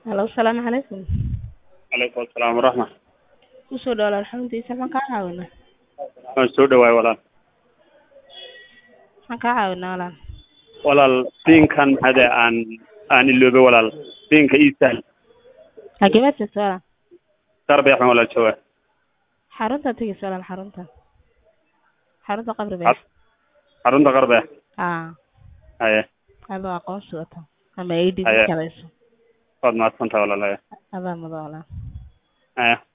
Hello, السلام عليكم. عليكم السلام ورحمة. Kusoo dhawaad alxamdulilah maxaan kaa caawinaa? waan soo dhawaay walaal. Maxaan kaa caawinaa walaal? Walaal siinkan hada aan iloobe walaal. Siinka iisaal. Xagee baad joogtaa walaal? Tarbeex ma walaal jooga. Xarunta tageysa walaal xarunta. Xarunta qabri beex. Xarunta Qarbeex. Haye. Adoo aqoonsi wata ama ID Haye. kalayso. Waad mahadsantahay walaal. Adaa mudan walaal. Haye.